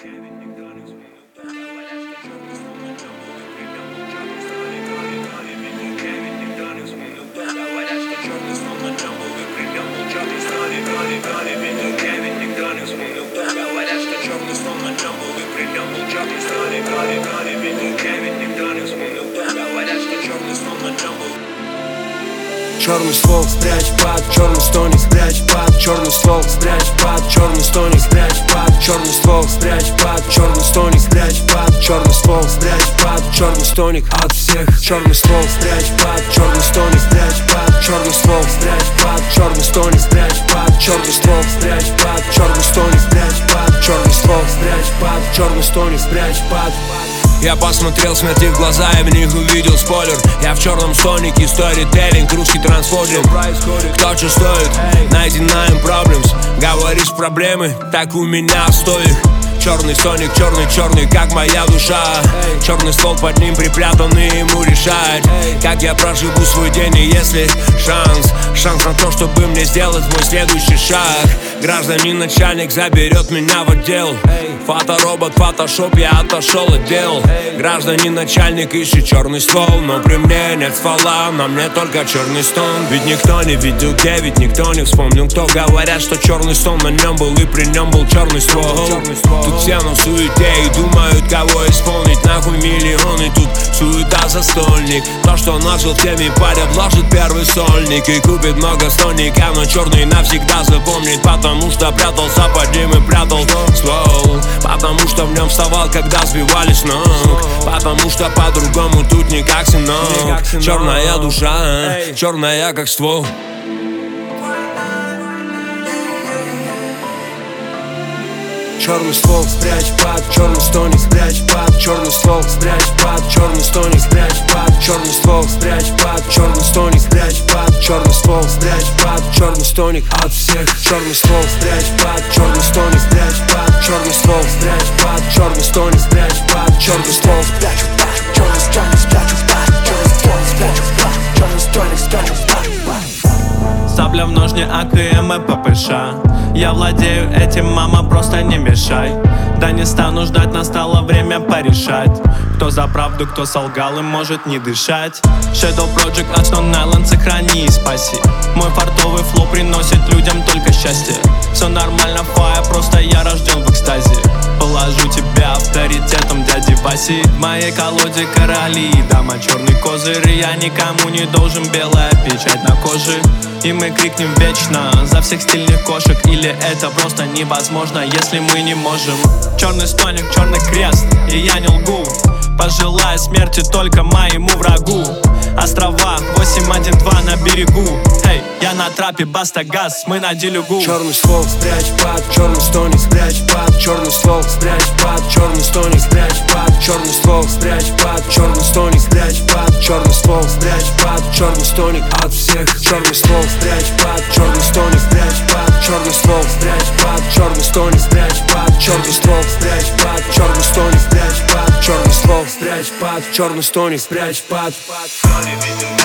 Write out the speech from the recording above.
Черный ствол спрячь под черный стоник, спрячь под черный ствол, спрячь под черный стоник, спрячь под черный ствол, спрячь под черный стоник, спрячь под черный ствол, спрячь под черный стоник от всех. Черный ствол спрячь под черный стоник, спрячь под черный ствол, спрячь под черный стоник, спрячь под черный ствол, спрячь под черный стоник, спрячь под черный ствол, спрячь под черный стоник, спрячь под. Я посмотрел смерти в глаза и в них увидел спойлер. Я в черном сонике, сторителлинг, русский трансфординг. Кто чувствует, 99 problems. Говоришь проблемы, так у меня стоит. Черный соник, черный, как моя душа. Черный ствол под ним припрятанный, ему решать, как я проживу свой день. И если шанс на то, чтобы мне сделать мой следующий шаг. Гражданин начальник заберет меня в отдел. Фоторобот, фотошоп, я отошел от дел. Гражданин начальник ищет черный ствол, но при мне нет ствола, на мне только черный стон. Ведь никто не видел где, ведь никто не вспомнил кто. Говорят, что черный стол на нем был и при нем был черный ствол. Тут все на суете и думают, кого исполнить. Нахуй миллионы, тут суета застольник. То, что начал, теми паря вложит первый сольник и купит много стольника, но черный навсегда запомнит, потому что прятался под ним и прятал ствол. Потому что в нем вставал, когда сбивали с ног. Потому что по-другому тут никак, сынок. Черная душа, черная как ствол. Черный ствол спрячь под черный стоник, спрячь под черный ствол, спрячь под черный стоник, спрячь под черный ствол, спрячь под черный стоник, спрячь под черный ствол, спрячь под черный стоник от всех. Черный ствол спрячь под черный стоник, спрячь под черный ствол, спрячь под черный стоник, спрячь под черный ствол, спрячь под черный стоник, спрячь под черный ствол, спрячь под черный стоник, спрячь под. Сабля в ножне АКМ и ППШ. Я владею этим, мама, просто не мешай. Да не стану ждать, настало время порешать. Кто за правду, кто солгал и может не дышать. Shadow Project от Stone Island, сохрани и спаси. Мой фартовый флоу приносит людям только счастье. Все нормально, фая, просто я рожден в экстазе. Положу тебя авторитетом дяди Васи. В моей колоде короли и дама черный козырь. Я никому не должен, белая печать на коже. И мы крикнем вечно за всех стильных кошек. Или это просто невозможно, если мы не можем. Черный стоник, черный крест, и я не лгу. Пожелаю смерти только моему врагу. Острова 812 на берегу. Эй, я на трапе, баста газ, мы на делюгу. Черный ствол спрячь под черный стоник, спрячь под черный ствол, спрячь под черный стоник, спрячь под черный ствол, спрячь под черный стоник, спрячь под черный ствол, спрячь под черный стоник от всех. Черный ствол спрячь под черный стоник, спрячь под черный ствол, спрячь под черный стоник, спрячь под черный ствол, спрячь под черный стоник, спрячь под черный ствол, спрячь под черный стоник, спрячь под.